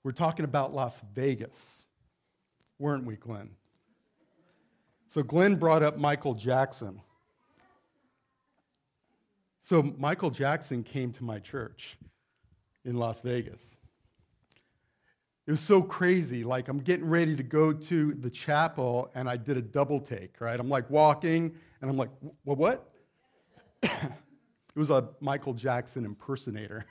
We're talking about Las Vegas, weren't we, Glenn? So Glenn brought up Michael Jackson. So Michael Jackson came to my church in Las Vegas. It was so crazy. Like, I'm getting ready to go to the chapel, and I did a double take, right? I'm like walking, and I'm like, what? It was a Michael Jackson impersonator.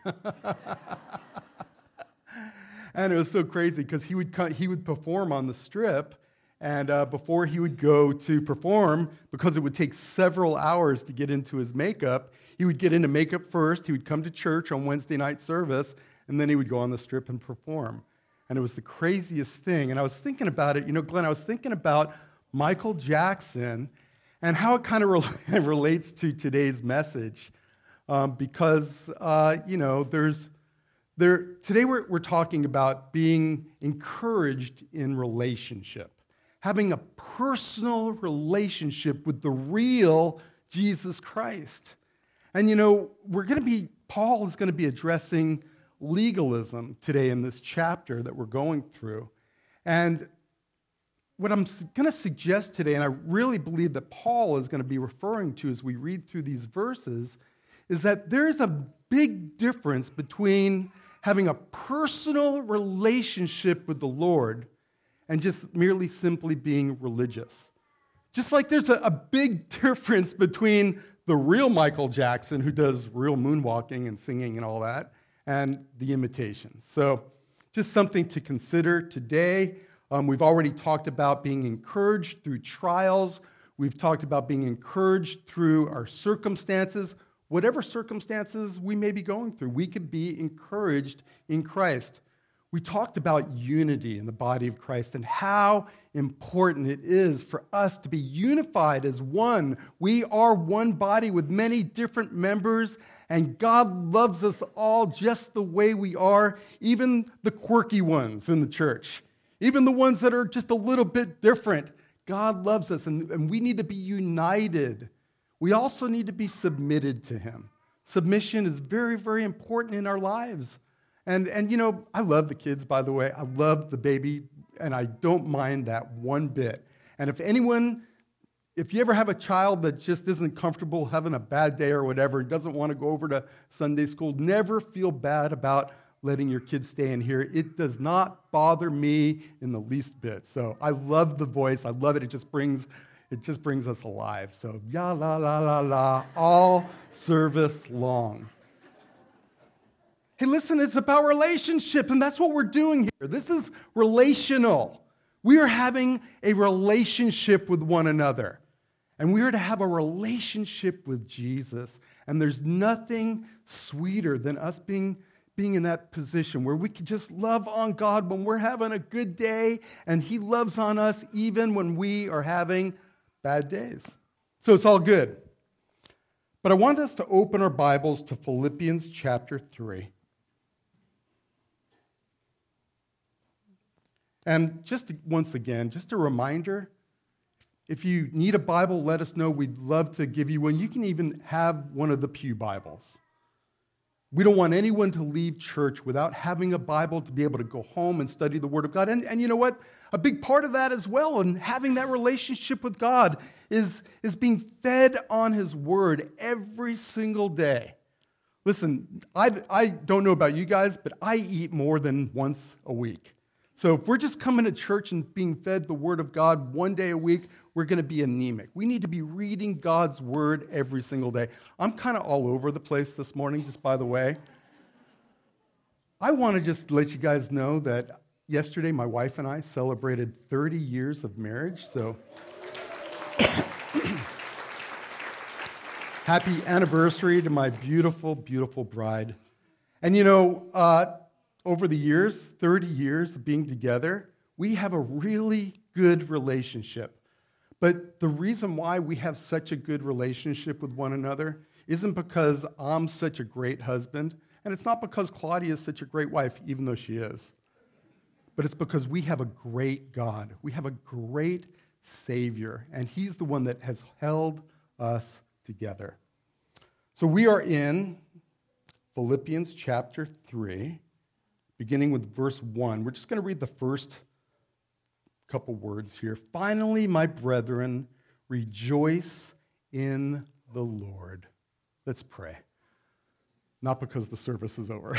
And it was so crazy because he would perform on the Strip, and before he would go to perform, because it would take several hours to get into his makeup, he would get into makeup first, he would come to church on Wednesday night service, and then he would go on the Strip and perform. And it was the craziest thing. And I was thinking about it, Glenn, I was thinking about Michael Jackson and how it kind of relates to today's message. Because today we're talking about being encouraged in relationship, having a personal relationship with the real Jesus Christ. And Paul is going to be addressing legalism today in this chapter that we're going through. And what I'm going to suggest today, and I really believe that Paul is going to be referring to as we read through these verses, is that there's a big difference between having a personal relationship with the Lord and just merely simply being religious. Just like there's a big difference between the real Michael Jackson, who does real moonwalking and singing and all that, and the imitations. So just something to consider today. We've already talked about being encouraged through trials. We've talked about being encouraged through our circumstances. Whatever circumstances we may be going through, we could be encouraged in Christ. We talked about unity in the body of Christ and how important it is for us to be unified as one. We are one body with many different members, and God loves us all just the way we are, even the quirky ones in the church, even the ones that are just a little bit different. God loves us, and we need to be united. We also need to be submitted to him. Submission is very, very important in our lives. And I love the kids, by the way. I love the baby, and I don't mind that one bit. And if you ever have a child that just isn't comfortable having a bad day or whatever, and doesn't want to go over to Sunday school, never feel bad about letting your kids stay in here. It does not bother me in the least bit. So I love the voice. I love it. It just brings us alive. So, ya la la la la, all service long. Hey, listen, it's about relationship, and that's what we're doing here. This is relational. We are having a relationship with one another, and we are to have a relationship with Jesus. And there's nothing sweeter than us being in that position where we can just love on God when we're having a good day, and he loves on us even when we are having bad days. So it's all good. But I want us to open our Bibles to Philippians chapter 3. And once again, just a reminder, if you need a Bible, let us know. We'd love to give you one. You can even have one of the pew Bibles. We don't want anyone to leave church without having a Bible to be able to go home and study the Word of God. And you know what? A big part of that as well, and having that relationship with God, is being fed on his Word every single day. Listen, I don't know about you guys, but I eat more than once a week. So if we're just coming to church and being fed the Word of God one day a week, we're going to be anemic. We need to be reading God's Word every single day. I'm kind of all over the place this morning, just by the way. I want to just let you guys know that yesterday my wife and I celebrated 30 years of marriage, so happy anniversary to my beautiful, beautiful bride. And over the years, 30 years of being together, we have a really good relationship. But the reason why we have such a good relationship with one another isn't because I'm such a great husband, and it's not because Claudia is such a great wife, even though she is. But it's because we have a great God. We have a great Savior, and he's the one that has held us together. So we are in Philippians chapter 3. beginning with verse 1. We're just going to read the first couple words here. Finally, my brethren, rejoice in the Lord. Let's pray. Not because the service is over.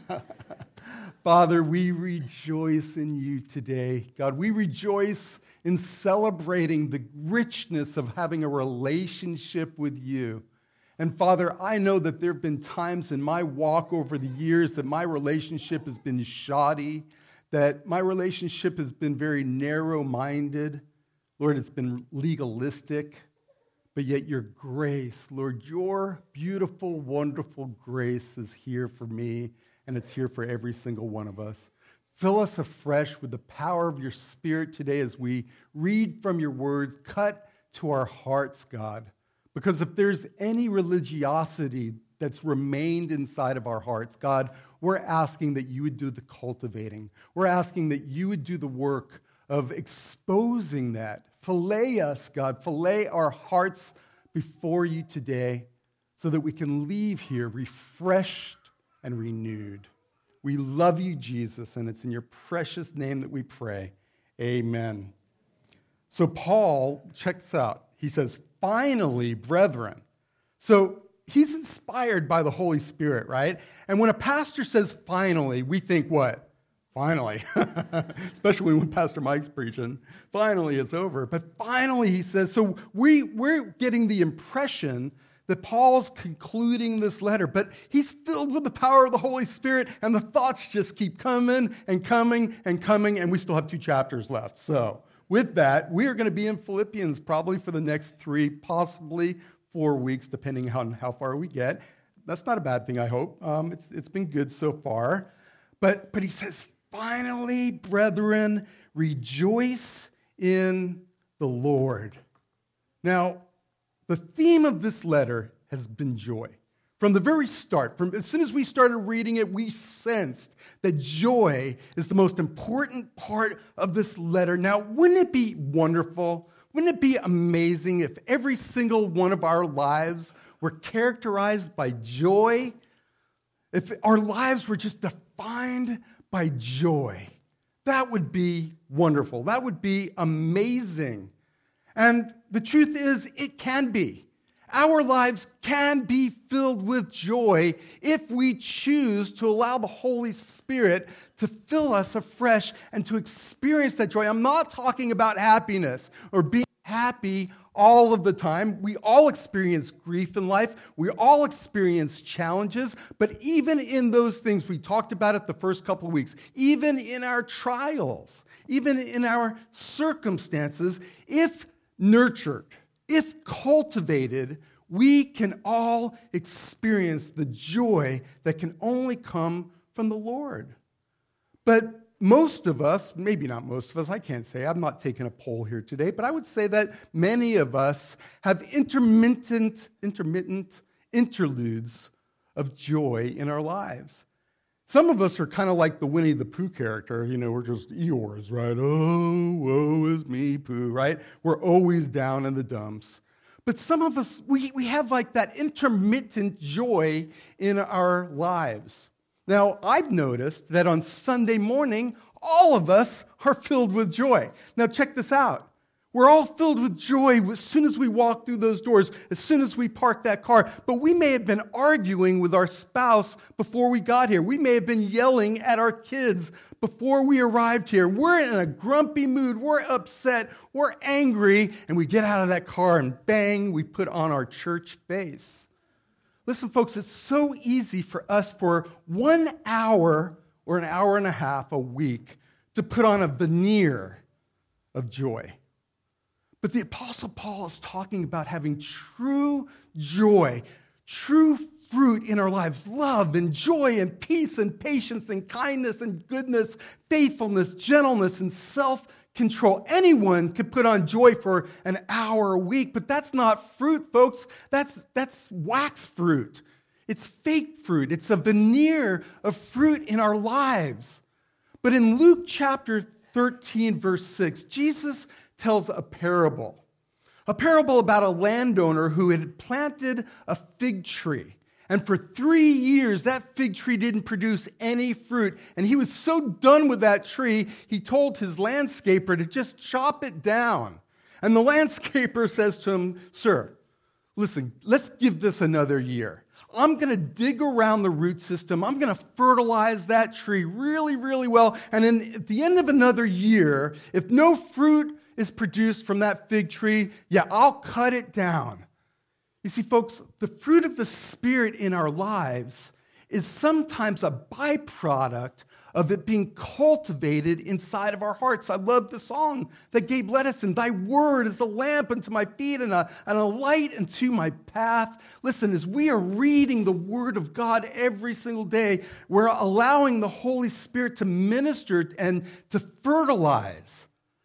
Father, we rejoice in you today. God, we rejoice in celebrating the richness of having a relationship with you. And Father, I know that there have been times in my walk over the years that my relationship has been shoddy, that my relationship has been very narrow-minded. Lord, it's been legalistic. But yet your grace, Lord, your beautiful, wonderful grace is here for me, and it's here for every single one of us. Fill us afresh with the power of your Spirit today as we read from your words. Cut to our hearts, God. Because if there's any religiosity that's remained inside of our hearts, God, we're asking that you would do the cultivating. We're asking that you would do the work of exposing that. Fillet us, God. Fillet our hearts before you today so that we can leave here refreshed and renewed. We love you, Jesus, and it's in your precious name that we pray. Amen. So Paul, check this out. He says, finally, brethren. So he's inspired by the Holy Spirit, right? And when a pastor says finally, we think what? Finally, especially when Pastor Mike's preaching, finally it's over. But finally, he says, so we're getting the impression that Paul's concluding this letter, but he's filled with the power of the Holy Spirit, and the thoughts just keep coming and coming and coming, and we still have 2 chapters left. So with that, we are going to be in Philippians probably for the next 3, possibly 4 weeks, depending on how far we get. That's not a bad thing, I hope. It's been good so far. But he says, finally, brethren, rejoice in the Lord. Now, the theme of this letter has been joy. From the very start, as soon as we started reading it, we sensed that joy is the most important part of this letter. Now, wouldn't it be wonderful? Wouldn't it be amazing if every single one of our lives were characterized by joy? If our lives were just defined by joy, that would be wonderful. That would be amazing. And the truth is, it can be. Our lives can be filled with joy if we choose to allow the Holy Spirit to fill us afresh and to experience that joy. I'm not talking about happiness or being happy all of the time. We all experience grief in life. We all experience challenges. But even in those things, we talked about it the first couple of weeks, even in our trials, even in our circumstances, if nurtured, if cultivated, we can all experience the joy that can only come from the Lord. But most of us, maybe not most of us, I can't say, I'm not taking a poll here today, but I would say that many of us have intermittent interludes of joy in our lives. Some of us are kind of like the Winnie the Pooh character, we're just Eeyores, right? Oh, woe is me, Pooh, right? We're always down in the dumps. But some of us, we have like that intermittent joy in our lives. Now, I've noticed that on Sunday morning, all of us are filled with joy. Now, check this out. We're all filled with joy as soon as we walk through those doors, as soon as we park that car. But we may have been arguing with our spouse before we got here. We may have been yelling at our kids before we arrived here. We're in a grumpy mood. We're upset. We're angry. And we get out of that car and bang, we put on our church face. Listen, folks, it's so easy for us for 1 hour or an hour and a half a week to put on a veneer of joy. But the Apostle Paul is talking about having true joy, true fruit in our lives, love and joy and peace and patience and kindness and goodness, faithfulness, gentleness, and self-control. Anyone could put on joy for an hour a week, but that's not fruit, folks. That's wax fruit. It's fake fruit. It's a veneer of fruit in our lives. But in Luke chapter 13, verse 6, Jesus tells a parable about a landowner who had planted a fig tree. And for 3 years, that fig tree didn't produce any fruit. And he was so done with that tree, he told his landscaper to just chop it down. And the landscaper says to him, "Sir, listen, let's give this another year. I'm going to dig around the root system. I'm going to fertilize that tree really, really well. And then at the end of another year, if no fruit is produced from that fig tree, I'll cut it down." You see, folks, the fruit of the Spirit in our lives is sometimes a byproduct of it being cultivated inside of our hearts. I love the song that Gabe led us in. "Thy word is a lamp unto my feet and a light unto my path." Listen, as we are reading the word of God every single day, we're allowing the Holy Spirit to minister and to fertilize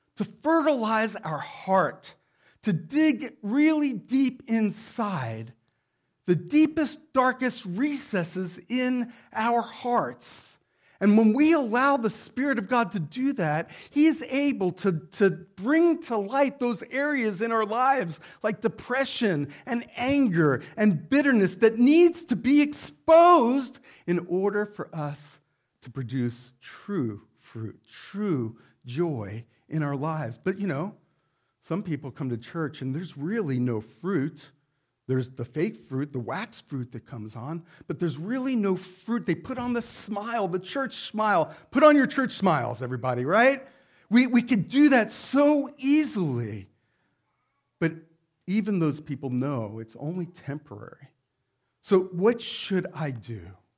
our heart, to dig really deep inside the deepest, darkest recesses in our hearts. And when we allow the Spirit of God to do that, He is able to bring to light those areas in our lives like depression and anger and bitterness that needs to be exposed in order for us to produce true fruit, true joy in our lives. But some people come to church and there's really no fruit. There's the fake fruit, the wax fruit that comes on, but there's really no fruit. They put on the smile, the church smile. Put on your church smiles, everybody, right? We could do that so easily. But even those people know it's only temporary. So what should I do?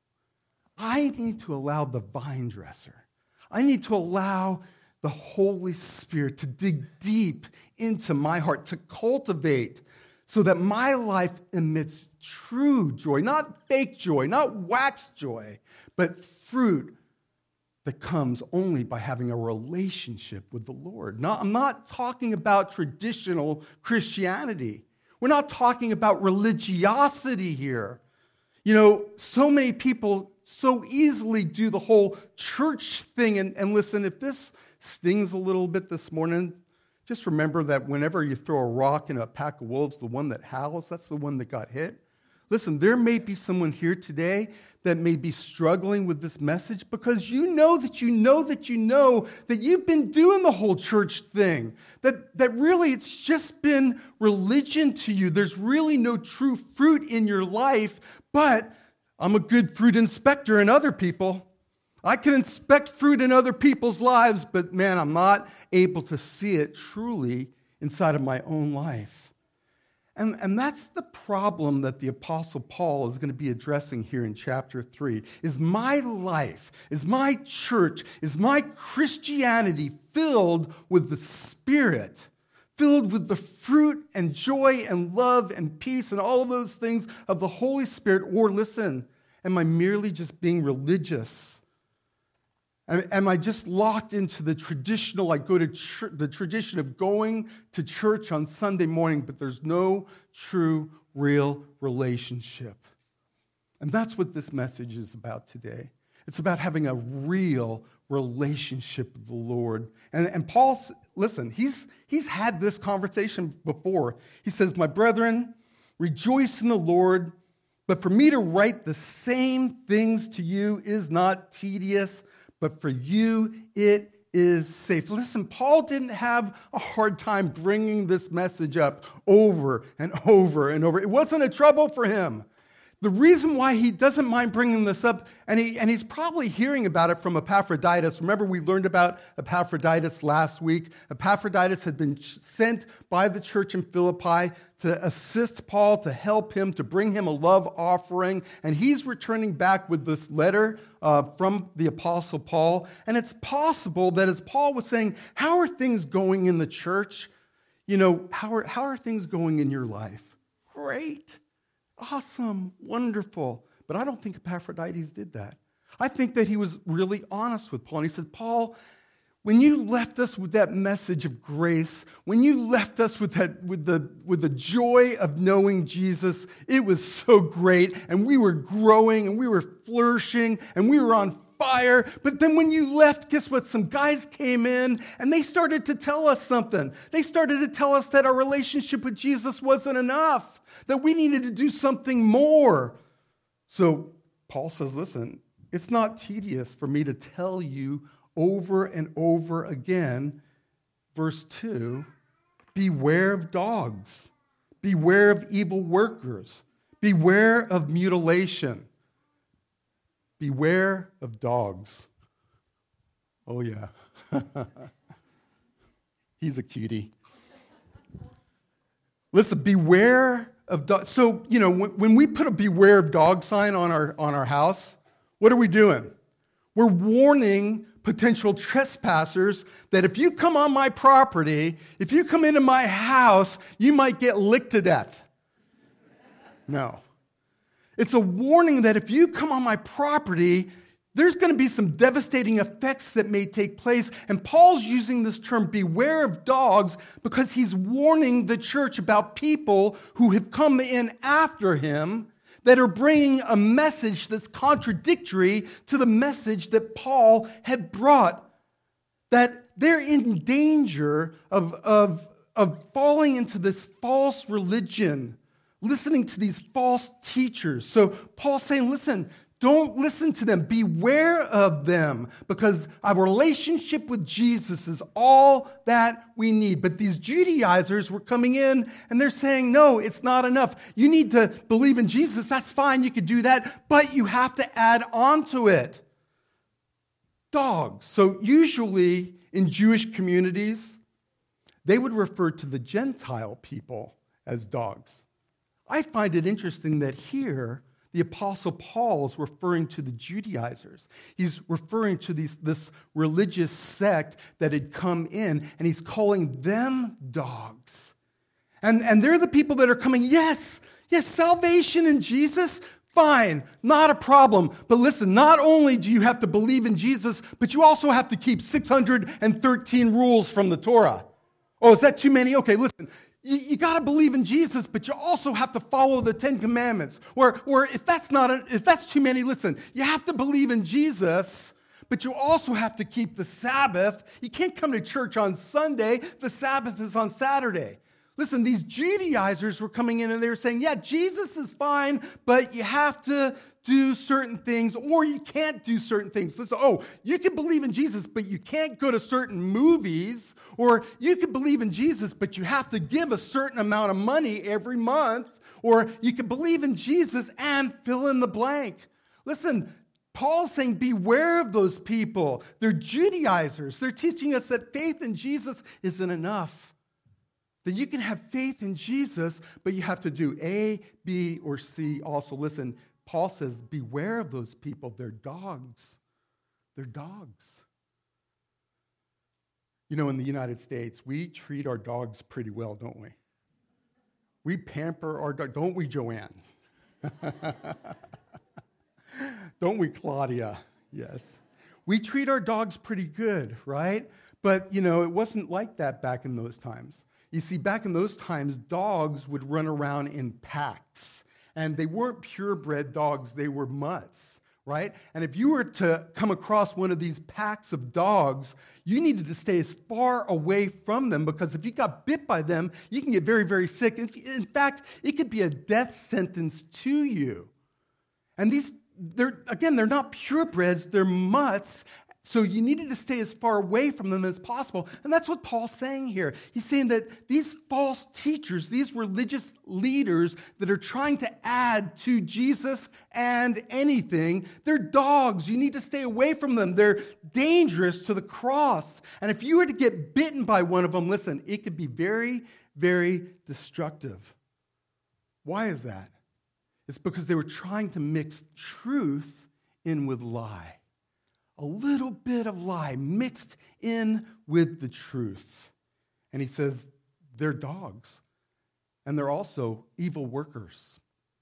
I need to allow the vine dresser. I need to allow the Holy Spirit to dig deep into my heart, to cultivate so that my life emits true joy, not fake joy, not wax joy, but fruit that comes only by having a relationship with the Lord. I'm not talking about traditional Christianity. We're not talking about religiosity here. So many people so easily do the whole church thing. And listen, if this stings a little bit this morning, just remember that whenever you throw a rock in a pack of wolves, the one that howls, that's the one that got hit. Listen, there may be someone here today that may be struggling with this message because you know that you've been doing the whole church thing, that really it's just been religion to you. There's really no true fruit in your life, but I'm a good fruit inspector in other people. I can inspect fruit in other people's lives, but man, I'm not able to see it truly inside of my own life. And that's the problem that the Apostle Paul is going to be addressing here in chapter 3. Is my life, is my church, is my Christianity filled with the Spirit, filled with the fruit and joy and love and peace and all of those things of the Holy Spirit? Or listen, am I merely just being religious? Am I just locked into the traditional, I go to church, the tradition of going to church on Sunday morning, but there's no true, real relationship? And that's what this message is about today. It's about having a real relationship with the Lord. And Paul, listen, he's had this conversation before. He says, "My brethren, rejoice in the Lord, but for me to write the same things to you is not tedious, but for you it is safe." Listen, Paul didn't have a hard time bringing this message up over and over and over. It wasn't a trouble for him. The reason why he doesn't mind bringing this up, and he's probably hearing about it from Epaphroditus. Remember, we learned about Epaphroditus last week. Epaphroditus had been sent by the church in Philippi to assist Paul, to help him, to bring him a love offering. And he's returning back with this letter from the Apostle Paul. And it's possible that as Paul was saying, how are things going in the church? How are things going in your life? Great. Awesome, wonderful. But I don't think Epaphroditus did that. I think that he was really honest with Paul. And he said, "Paul, when you left us with that message of grace, when you left us with the joy of knowing Jesus, it was so great, and we were growing, and we were flourishing, and we were on fire. But then when you left, guess what? Some guys came in, and they started to tell us something. They started to tell us that our relationship with Jesus wasn't enough, that we needed to do something more. So Paul says, listen, it's not tedious for me to tell you over and over again, verse 2, beware of dogs, beware of evil workers, beware of mutilation, beware of dogs. Oh, yeah. He's a cutie. Listen, beware of dogs. So, when we put a beware of dog sign on our house, what are we doing? We're warning potential trespassers that if you come on my property, if you come into my house, you might get licked to death. No. It's a warning that if you come on my property, there's going to be some devastating effects that may take place. And Paul's using this term, beware of dogs, because he's warning the church about people who have come in after him that are bringing a message that's contradictory to the message that Paul had brought. That they're in danger of falling into this false religion, listening to these false teachers. So Paul's saying, listen, don't listen to them. Beware of them, because our relationship with Jesus is all that we need. But these Judaizers were coming in and they're saying, no, it's not enough. You need to believe in Jesus. That's fine. You could do that, but you have to add on to it. Dogs. So usually in Jewish communities, they would refer to the Gentile people as dogs. I find it interesting that here, the Apostle Paul is referring to the Judaizers. He's referring to this religious sect that had come in, and he's calling them dogs. And they're the people that are coming, yes, salvation in Jesus, fine, not a problem. But listen, not only do you have to believe in Jesus, but you also have to keep 613 rules from the Torah. Oh, is that too many? Okay, listen. You got to believe in Jesus, but you also have to follow the Ten Commandments. Or if that's too many, listen, you have to believe in Jesus, but you also have to keep the Sabbath. You can't come to church on Sunday. The Sabbath is on Saturday. Listen, these Judaizers were coming in and they were saying, yeah, Jesus is fine, but you have to do certain things, or you can't do certain things. Listen, you can believe in Jesus, but you can't go to certain movies, or you can believe in Jesus, but you have to give a certain amount of money every month, or you can believe in Jesus and fill in the blank. Listen, Paul's saying, beware of those people. They're Judaizers. They're teaching us that faith in Jesus isn't enough. That you can have faith in Jesus, but you have to do A, B, or C also. Listen, Paul says, beware of those people. They're dogs. They're dogs. In the United States, we treat our dogs pretty well, don't we? We pamper our dog, don't we, Joanne? Don't we, Claudia? Yes. We treat our dogs pretty good, right? But, it wasn't like that back in those times. You see, back in those times, dogs would run around in packs. And they weren't purebred dogs, they were mutts, right? And if you were to come across one of these packs of dogs, you needed to stay as far away from them, because if you got bit by them, you can get very, very sick. In fact, it could be a death sentence to you. And they're not purebreds, they're mutts. So you needed to stay as far away from them as possible. And that's what Paul's saying here. He's saying that these false teachers, these religious leaders that are trying to add to Jesus and anything, they're dogs. You need to stay away from them. They're dangerous to the cross. And if you were to get bitten by one of them, listen, it could be very, very destructive. Why is that? It's because they were trying to mix truth in with lie. A little bit of lie mixed in with the truth. And he says, they're dogs. And they're also evil workers.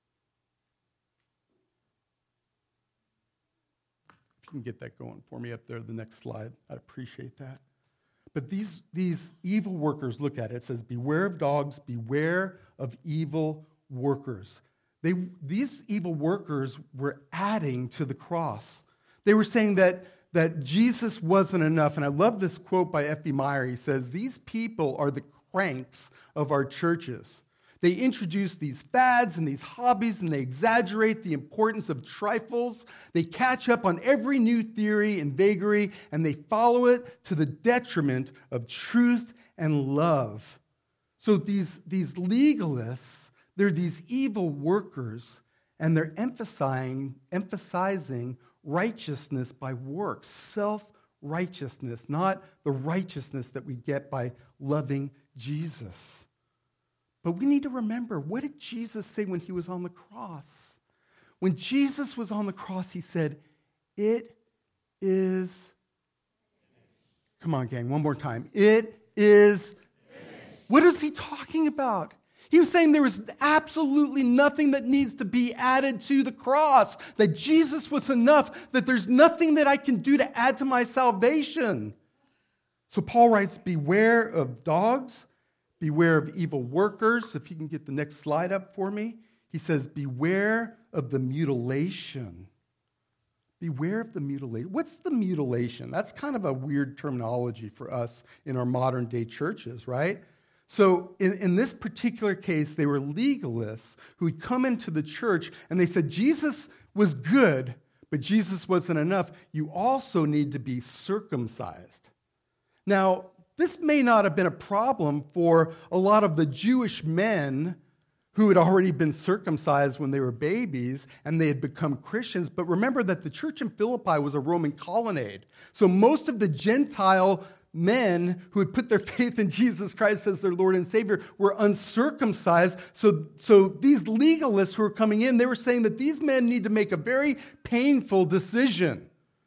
If you can get that going for me up there, the next slide, I'd appreciate that. But these evil workers, look at it. It says, beware of dogs, beware of evil workers. These evil workers were adding to the cross. They were saying that Jesus wasn't enough. And I love this quote by F.B. Meyer. He says, these people are the cranks of our churches. They introduce these fads and these hobbies, and they exaggerate the importance of trifles. They catch up on every new theory and vagary, and they follow it to the detriment of truth and love. So these legalists, they're these evil workers, and they're emphasizing righteousness by works, self-righteousness, not the righteousness that we get by loving Jesus. But we need to remember, what did Jesus say when he was on the cross? When Jesus was on the cross, he said, "It is..." Come on, gang, one more time. "It is..." What is he talking about? He was saying there is absolutely nothing that needs to be added to the cross, that Jesus was enough, that there's nothing that I can do to add to my salvation. So Paul writes, beware of dogs, beware of evil workers. If you can get the next slide up for me. He says, beware of the mutilation. Beware of the mutilation. What's the mutilation? That's kind of a weird terminology for us in our modern day churches, right? So in this particular case, they were legalists who had come into the church and they said, Jesus was good, but Jesus wasn't enough. You also need to be circumcised. Now, this may not have been a problem for a lot of the Jewish men who had already been circumcised when they were babies and they had become Christians. But remember that the church in Philippi was a Roman colonnade. So most of the Gentile men who had put their faith in Jesus Christ as their Lord and Savior were uncircumcised. So these legalists who were coming in, they were saying that these men need to make a very painful decision.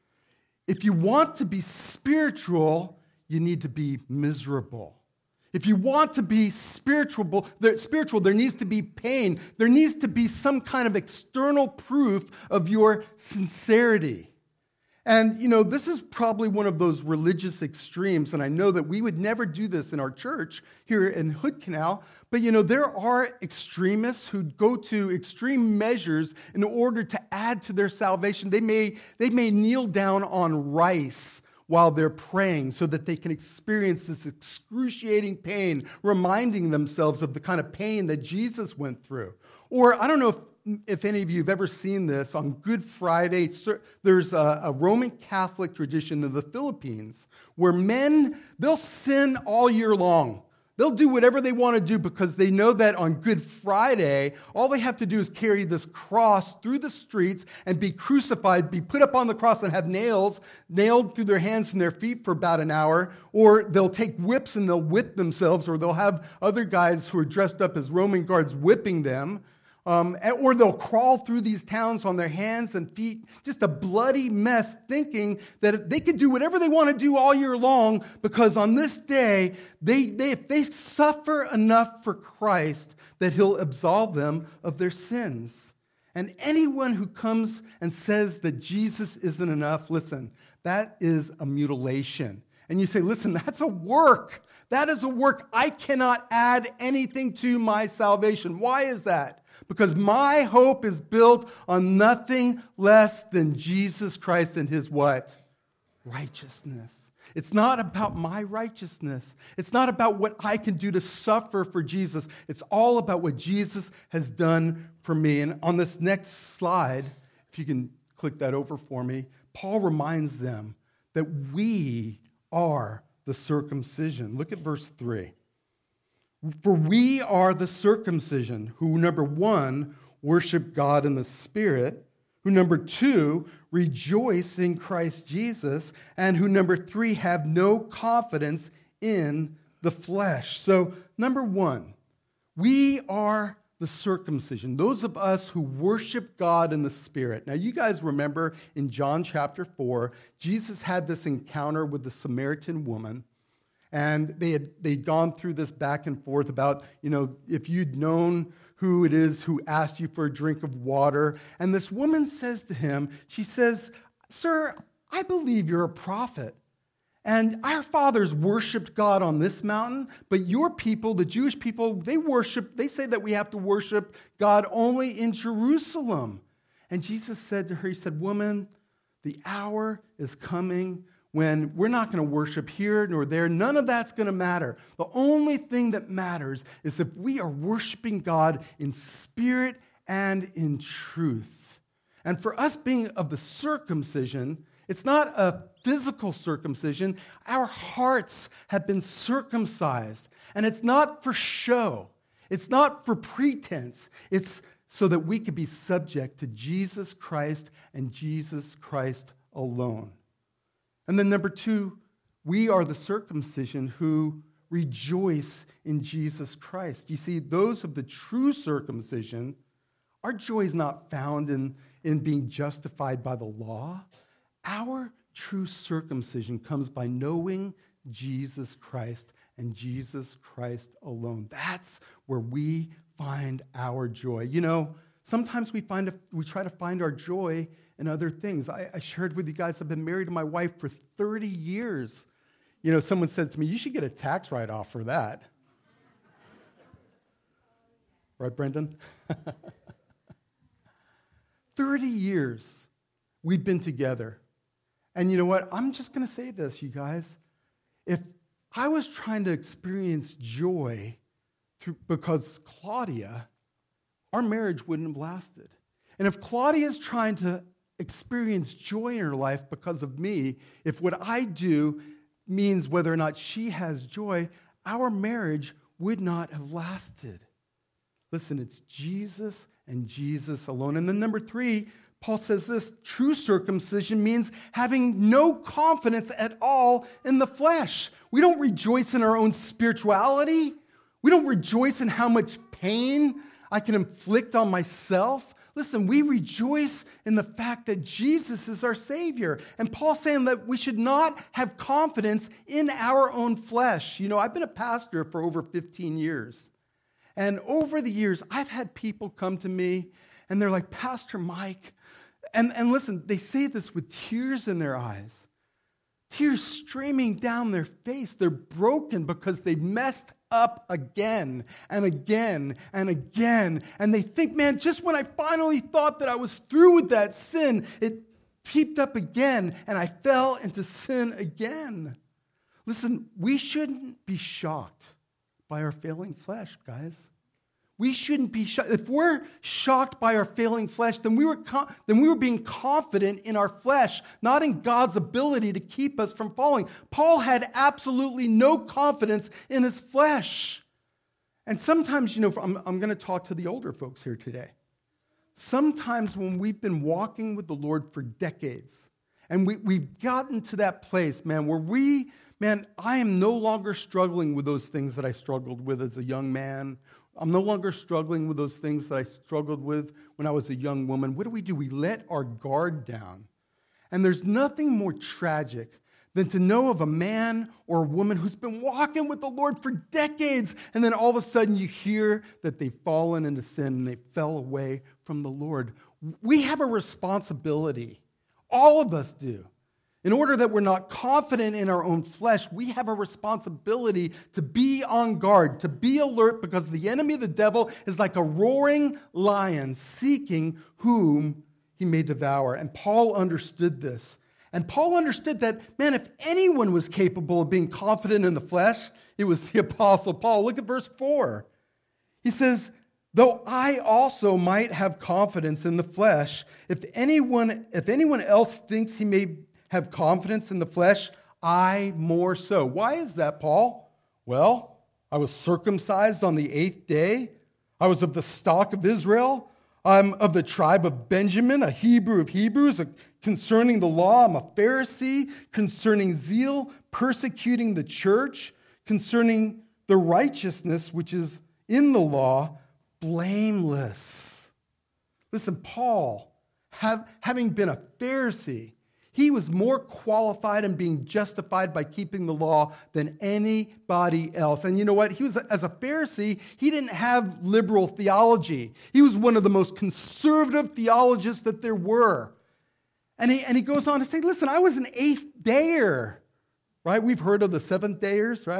If you want to be spiritual, you need to be miserable. If you want to be spiritual, there needs to be pain. There needs to be some kind of external proof of your sincerity. And, this is probably one of those religious extremes, and I know that we would never do this in our church here in Hood Canal, but, there are extremists who go to extreme measures in order to add to their salvation. They may kneel down on rice while they're praying so that they can experience this excruciating pain, reminding themselves of the kind of pain that Jesus went through. Or, I don't know if any of you have ever seen this, on Good Friday, there's a Roman Catholic tradition in the Philippines where men, they'll sin all year long. They'll do whatever they want to do because they know that on Good Friday, all they have to do is carry this cross through the streets and be crucified, be put up on the cross and have nails nailed through their hands and their feet for about an hour, or they'll take whips and they'll whip themselves, or they'll have other guys who are dressed up as Roman guards whipping them. Or they'll crawl through these towns on their hands and feet, just a bloody mess, thinking that they could do whatever they want to do all year long because on this day, if they suffer enough for Christ, that he'll absolve them of their sins. And anyone who comes and says that Jesus isn't enough, listen, that is a mutilation. And you say, listen, that's a work. That is a work. I cannot add anything to my salvation. Why is that? Because my hope is built on nothing less than Jesus Christ and his what? Righteousness. It's not about my righteousness. It's not about what I can do to suffer for Jesus. It's all about what Jesus has done for me. And on this next slide, if you can click that over for me, Paul reminds them that we are the circumcision. Look at verse 3. For we are the circumcision who, number one, worship God in the Spirit, who, number two, rejoice in Christ Jesus, and who, number three, have no confidence in the flesh. So, number one, we are the circumcision, those of us who worship God in the Spirit. Now, you guys remember in John chapter 4, Jesus had this encounter with the Samaritan woman. And they'd gone through this back and forth about, if you'd known who it is who asked you for a drink of water. And this woman says to him, she says, "Sir, I believe you're a prophet. And our fathers worshiped God on this mountain, but your people, the Jewish people, they say that we have to worship God only in Jerusalem." And Jesus said to her, he said, "Woman, the hour is coming when we're not going to worship here nor there. None of that's going to matter. The only thing that matters is if we are worshiping God in spirit and in truth. And for us being of the circumcision, it's not a physical circumcision. Our hearts have been circumcised. And it's not for show. It's not for pretense. It's so that we could be subject to Jesus Christ and Jesus Christ alone. And then number 2, we are the circumcision who rejoice in Jesus Christ. You see, those of the true circumcision, our joy is not found in being justified by the law. Our true circumcision comes by knowing Jesus Christ and Jesus Christ alone. That's where we find our joy. You know, sometimes we try to find our joy in other things. I shared with you guys, I've been married to my wife for 30 years. You know, someone said to me, you should get a tax write-off for that. Right, Brendan? 30 years we've been together. And you know what? I'm just going to say this, you guys. If I was trying to experience joy because Claudia, our marriage wouldn't have lasted. And if Claudia is trying to experience joy in her life because of me, if what I do means whether or not she has joy, our marriage would not have lasted. Listen, it's Jesus and Jesus alone. And then number 3, Paul says this, true circumcision means having no confidence at all in the flesh. We don't rejoice in our own spirituality. We don't rejoice in how much pain I can inflict on myself. Listen, we rejoice in the fact that Jesus is our Savior. And Paul's saying that we should not have confidence in our own flesh. You know, I've been a pastor for over 15 years. And over the years, I've had people come to me and they're like, Pastor Mike, and listen, they say this with tears in their eyes, tears streaming down their face. They're broken because they messed up again and again and again. And they think, man, just when I finally thought that I was through with that sin, it peeped up again and I fell into sin again. Listen, we shouldn't be shocked by our failing flesh, guys. We shouldn't be shocked. If we're shocked by our failing flesh, then we were being confident in our flesh, not in God's ability to keep us from falling. Paul had absolutely no confidence in his flesh. And sometimes, you know, I'm going to talk to the older folks here today. Sometimes when we've been walking with the Lord for decades, and we've gotten to that place, man, where I am no longer struggling with those things that I struggled with as a young man. I'm no longer struggling with those things that I struggled with when I was a young woman. What do? We let our guard down. And there's nothing more tragic than to know of a man or a woman who's been walking with the Lord for decades, and then all of a sudden you hear that they've fallen into sin and they fell away from the Lord. We have a responsibility. All of us do. In order that we're not confident in our own flesh, we have a responsibility to be on guard, to be alert, because the enemy, the devil, is like a roaring lion seeking whom he may devour. And Paul understood this. And Paul understood that, man, if anyone was capable of being confident in the flesh, it was the Apostle Paul. Look at verse 4. He says, though I also might have confidence in the flesh, if anyone else thinks he may have confidence in the flesh, I more so. Why is that, Paul? Well, I was circumcised on the 8th day. I was of the stock of Israel. I'm of the tribe of Benjamin, a Hebrew of Hebrews. Concerning the law, I'm a Pharisee. Concerning zeal, persecuting the church. Concerning the righteousness which is in the law, blameless. Listen, Paul, having been a Pharisee, he was more qualified in being justified by keeping the law than anybody else. And you know what? As a Pharisee, he didn't have liberal theology. He was one of the most conservative theologians that there were. And he goes on to say, listen, I was an 8th dayer, right? We've heard of the 7th dayers, right?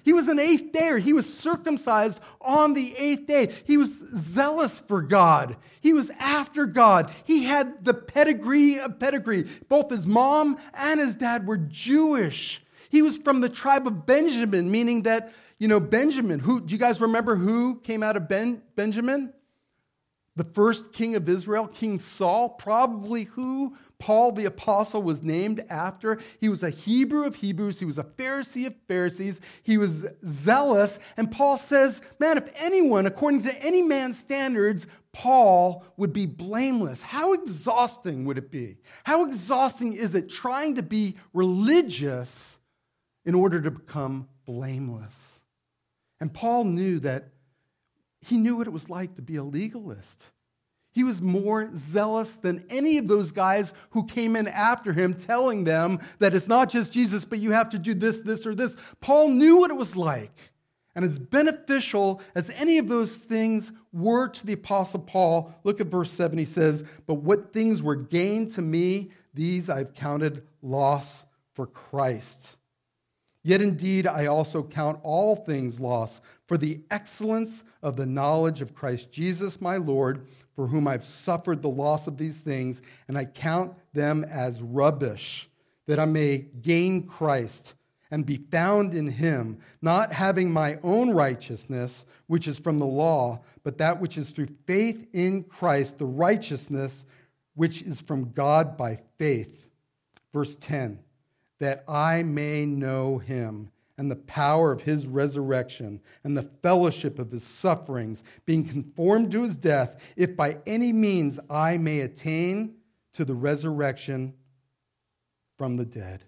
He was an eighth dayer. He was circumcised on the eighth day. He was zealous for God. He was after God. He had the pedigree of pedigree. Both his mom and his dad were Jewish. He was from the tribe of Benjamin, meaning that, Benjamin, do you guys remember who came out of Benjamin? The first king of Israel, King Saul, probably who Paul the apostle was named after. He was a Hebrew of Hebrews. He was a Pharisee of Pharisees. He was zealous. And Paul says, man, if anyone, according to any man's standards, Paul would be blameless. How exhausting would it be? How exhausting is it trying to be religious in order to become blameless? And Paul knew that he knew what it was like to be a legalist. He was more zealous than any of those guys who came in after him, telling them that it's not just Jesus, but you have to do this, this, or this. Paul knew what it was like. And as beneficial as any of those things were to the Apostle Paul, look at verse 7. He says, "But what things were gained to me, these I've counted loss for Christ. Yet indeed I also count all things loss for the excellence of the knowledge of Christ Jesus my Lord, for whom I've suffered the loss of these things, and I count them as rubbish, that I may gain Christ and be found in him, not having my own righteousness, which is from the law, but that which is through faith in Christ, the righteousness which is from God by faith." Verse 10, "That I may know him and the power of his resurrection and the fellowship of his sufferings, being conformed to his death, if by any means I may attain to the resurrection from the dead."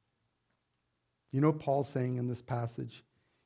You know what Paul's saying in this passage?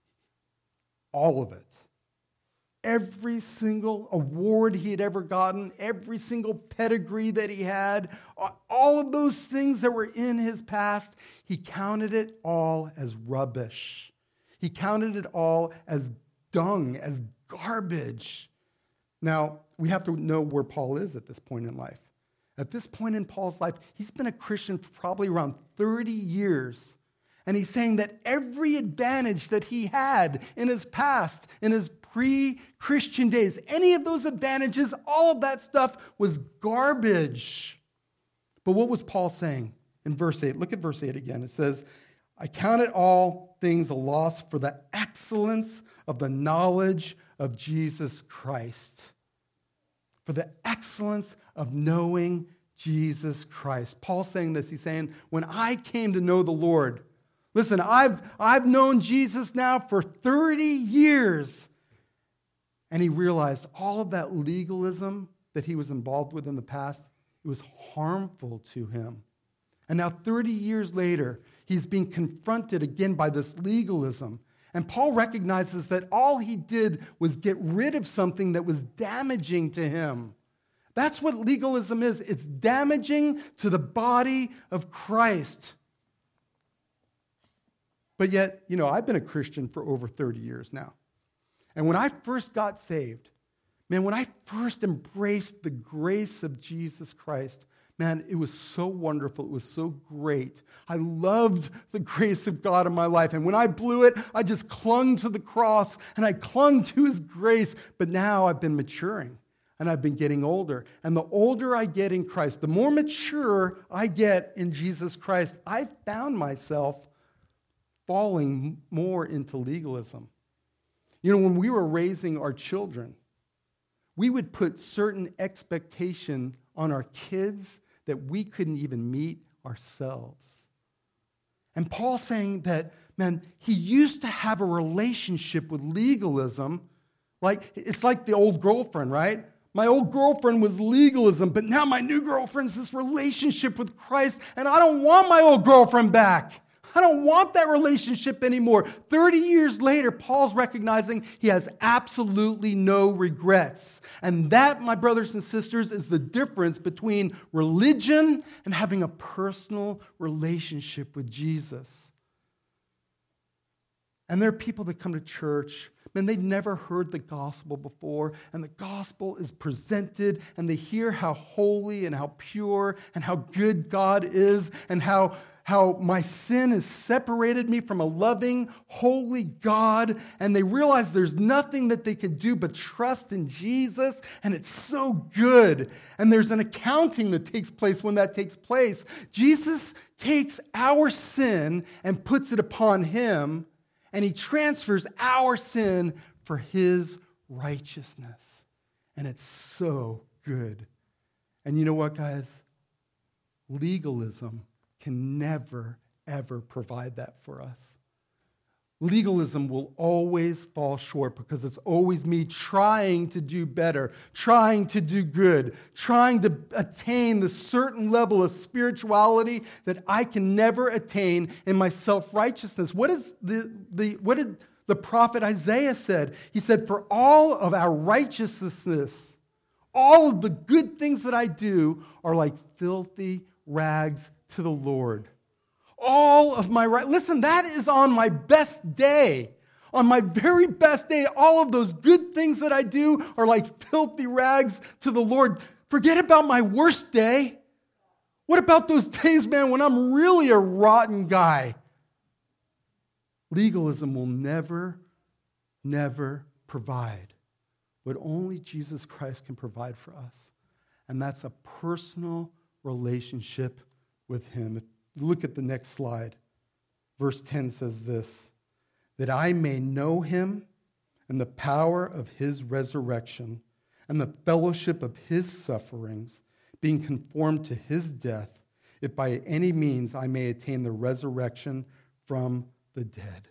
All of it. Every single award he had ever gotten, every single pedigree that he had, all of those things that were in his past, he counted it all as rubbish. He counted it all as dung, as garbage. Now, we have to know where Paul is at this point in life. At this point in Paul's life, he's been a Christian for probably around 30 years. And he's saying that every advantage that he had in his past, in his pre-Christian days, any of those advantages, all of that stuff was garbage. But what was Paul saying in verse 8? Look at verse 8 again. It says, "I count it all things a loss for the excellence of the knowledge of Jesus Christ." For the excellence of knowing Jesus Christ. Paul's saying this. He's saying, when I came to know the Lord, listen, I've known Jesus now for 30 years. And he realized all of that legalism that he was involved with in the past, it was harmful to him. And now 30 years later, he's being confronted again by this legalism. And Paul recognizes that all he did was get rid of something that was damaging to him. That's what legalism is. It's damaging to the body of Christ. But yet, I've been a Christian for over 30 years now. And when I first got saved, when I first embraced the grace of Jesus Christ, it was so wonderful. It was so great. I loved the grace of God in my life. And when I blew it, I just clung to the cross and I clung to his grace. But now I've been maturing and I've been getting older. And the older I get in Christ, the more mature I get in Jesus Christ, I found myself falling more into legalism. When we were raising our children, we would put certain expectation on our kids that we couldn't even meet ourselves. And Paul's saying that, he used to have a relationship with legalism. It's like the old girlfriend, right? My old girlfriend was legalism, but now my new girlfriend's this relationship with Christ, and I don't want my old girlfriend back. I don't want that relationship anymore. 30 years later, Paul's recognizing he has absolutely no regrets. And that, my brothers and sisters, is the difference between religion and having a personal relationship with Jesus. And there are people that come to church, man, they'd never heard the gospel before, and the gospel is presented, and they hear how holy and how pure and how good God is, and how my sin has separated me from a loving, holy God, and they realize there's nothing that they could do but trust in Jesus, and it's so good. And there's an accounting that takes place when that takes place. Jesus takes our sin and puts it upon him, and he transfers our sin for his righteousness. And it's so good. And you know what, guys? Legalism can never, ever provide that for us. Legalism will always fall short because it's always me trying to do better, trying to do good, trying to attain the certain level of spirituality that I can never attain in my self-righteousness. What did the prophet Isaiah said? He said, for all of our righteousness, all of the good things that I do are like filthy rags to the Lord. All of my right. Listen, that is on my best day. On my very best day, all of those good things that I do are like filthy rags to the Lord. Forget about my worst day. What about those days, man, when I'm really a rotten guy? Legalism will never, never provide what only Jesus Christ can provide for us. And that's a personal relationship with him. Look at the next slide. Verse 10 says this, that I may know him and the power of his resurrection and the fellowship of his sufferings, being conformed to his death, if by any means I may attain the resurrection from the dead.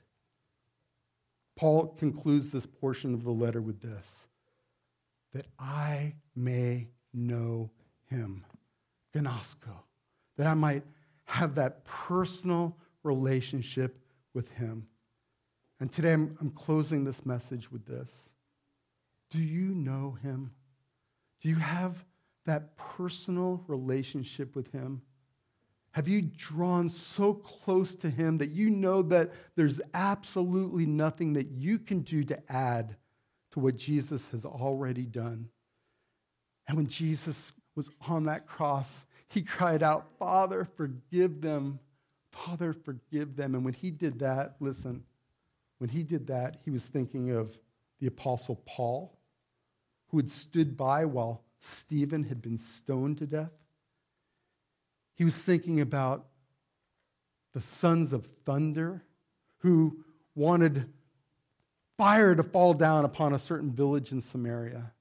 Paul concludes this portion of the letter with this, that I may know him, gnosko, that I might have that personal relationship with him. And today I'm closing this message with this. Do you know him? Do you have that personal relationship with him? Have you drawn so close to him that you know that there's absolutely nothing that you can do to add to what Jesus has already done? And when Jesus was on that cross, he cried out, Father, forgive them. Father, forgive them. And when he did that, listen, when he did that, he was thinking of the Apostle Paul, who had stood by while Stephen had been stoned to death. He was thinking about the sons of thunder who wanted fire to fall down upon a certain village in Samaria.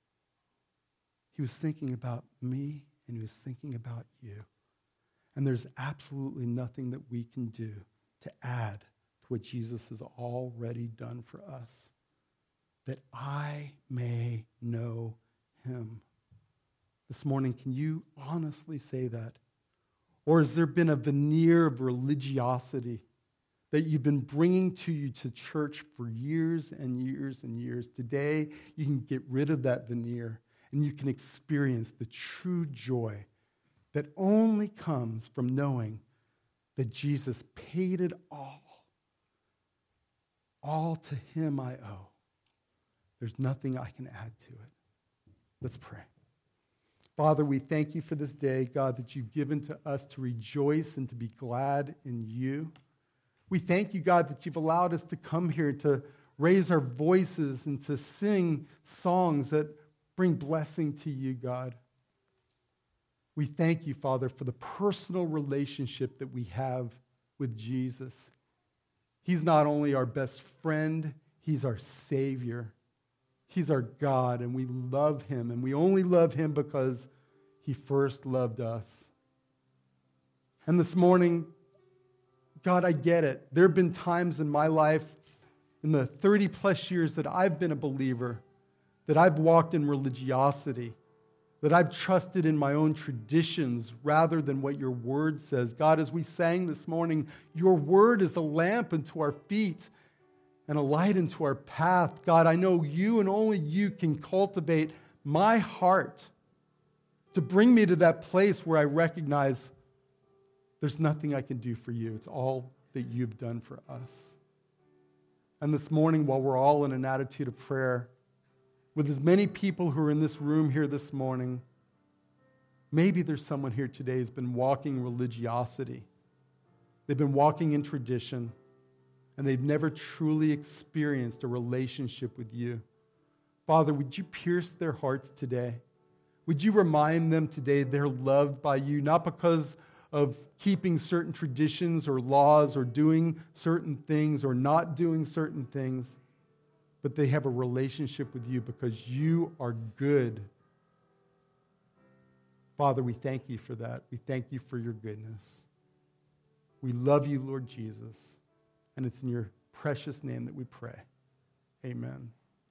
He was thinking about me, and he was thinking about you. And there's absolutely nothing that we can do to add to what Jesus has already done for us, that I may know him. This morning, can you honestly say that? Or has there been a veneer of religiosity that you've been bringing to church for years and years and years? Today, you can get rid of that veneer and you can experience the true joy that only comes from knowing that Jesus paid it all. All to him I owe. There's nothing I can add to it. Let's pray. Father, we thank you for this day, God, that you've given to us to rejoice and to be glad in you. We thank you, God, that you've allowed us to come here to raise our voices and to sing songs that bring blessing to you, God. We thank you, Father, for the personal relationship that we have with Jesus. He's not only our best friend, he's our Savior. He's our God, and we love him, and we only love him because he first loved us. And this morning, God, I get it. There have been times in my life, in the 30-plus years that I've been a believer, that I've walked in religiosity, that I've trusted in my own traditions rather than what your word says. God, as we sang this morning, your word is a lamp unto our feet and a light into our path. God, I know you and only you can cultivate my heart to bring me to that place where I recognize there's nothing I can do for you. It's all that you've done for us. And this morning, while we're all in an attitude of prayer, with as many people who are in this room here this morning, maybe there's someone here today who's been walking religiosity. They've been walking in tradition, and they've never truly experienced a relationship with you. Father, would you pierce their hearts today? Would you remind them today they're loved by you, not because of keeping certain traditions or laws or doing certain things or not doing certain things, but they have a relationship with you because you are good. Father, we thank you for that. We thank you for your goodness. We love you, Lord Jesus, and it's in your precious name that we pray. Amen.